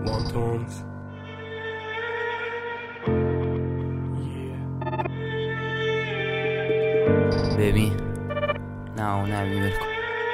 وانتونز. ببین نه اون نبی بلکن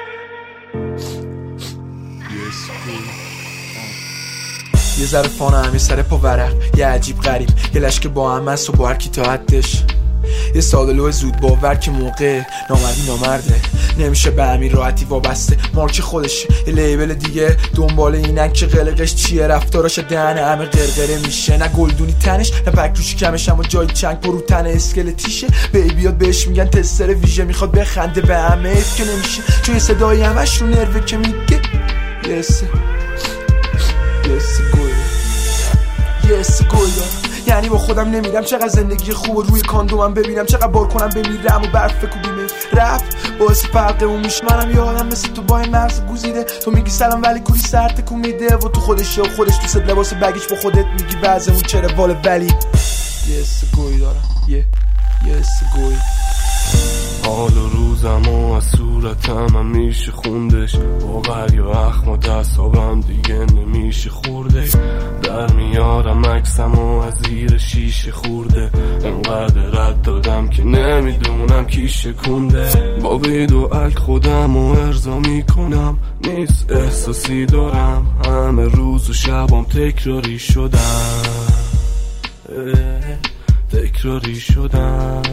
یه ذره فانم، یه سر پا ورق، یه عجیب غریب، یه لشک با هم هست و با هر کی تا حدش. یه سادلو زود باور که موقع نامردی نامرده، نمیشه به همین راحتی وابسته، مارک خودش یه لیبل دیگه دنبال اینن که قلقش چیه، رفتاراش دهن همه قرقره میشه، نه گلدونی تنش نه پکروشی کمش، اما جای چنگ پرو تن اسکلتیشه. بیبیات بهش میگن تستر ویژه، میخواد بخنده به همه ایف که نمیشه، چون یه صدایی همش رو نروه که میگه یس گوی دارم. یعنی با خودم نمیرم چقدر زندگی خوب روی کاندومم ببینم، چقدر بار کنم بمیرم و برف کوبیمه رفت باعث فرقمون میشه. منم یه آدم مثل تو با این مغز گوزیده، تو میگی سلام ولی کوری سر تکون میده و تو خودشه و خودش دوست لباس بگیش با خودت میگی بعضمون چرا واله ولی یس گوی دارم. یس گوی. حال و روزم و از صورتم هم میشه خوندش، باقر یا اخم و دستابم دیگه نمیشه خورده، در میارم عکسم و از زیر شیشه خورده، انقدر رد دادم که نمیدونم کی شکونده، با وید و عک خودم و ارضا میکنم، نیست احساسی دارم، همه روز و شبام تکراری شدم.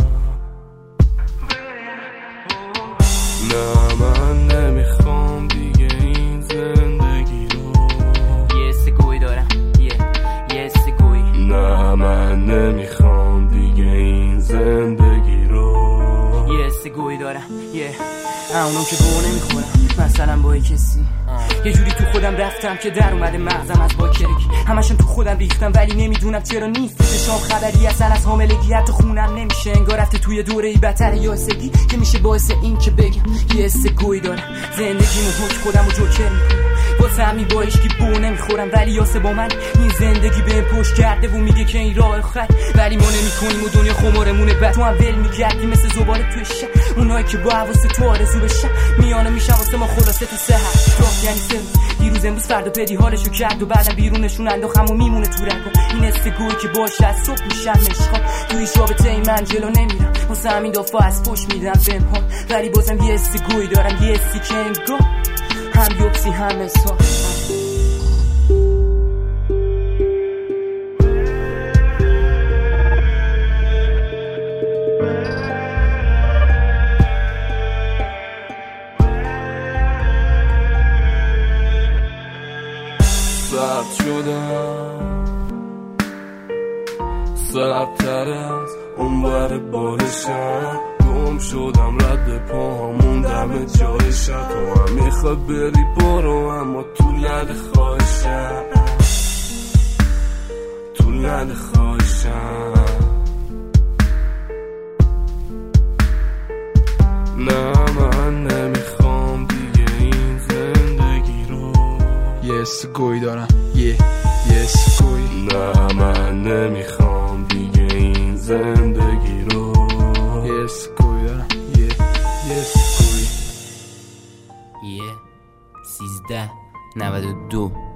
نه من نمیخوام دیگه این زندگی رو. یه سگوی دارم یه سگوی. نه من نمیخوام دیگه این زندگی رو. یه سگوی دارم اونم که گوه نمیخورم مثلا با کسی، یه جوری تو خودم رفتم که در اومده مغزم از با کرک، همشون تو خودم ریختم ولی نمیدونم چرا نیست چشام خبری اصلا از حاملگی، حتی خونم نمیشه انگار رفته توی دوره ای بتر یاسگی که میشه باعث این که بگم یه سگوی دارم، زندگیمو حک خودم و جوکر میکنم واسه همین با عشقی بو نمیخورم، ولی یاسه با من این زندگی بهم پشت کرده و میگه که این راه خط، ولی ما نمیکنیم و دنیا خمارمونه بعد تو هم ول میگردی مثل زباله توی شب، اونایی که با حواس تو آرزو بشن میانه میشن واسه ما خلاصه تو سحر راه، یعنی سه روز دیروز امروز فردا بدی حالشو کرد و بعدم بیرونشون انداختم و میمونه تو رگم، این استگویی که باشه از صبح میشم مشخان تو هیچ رابطه ای من جلو نمیرم، واسه همین دفعه از پشت میدم بنهان، ولی بازم یه استگویی دارم، یه استی که انگار هم یوبسی هم اصحاب. سرد شدم سردتر از اونور بالشم، گم شدم رد پاهم موندم جای شب، تو هم میخواد بری برو اما تو لد خواهشم نه من نمیخوام دیگه این زندگی رو. یس گوی دارم یس گوی. نه من نمیخوام دیگه این زندگی رو. یس گوی دارم یس گوی. 1392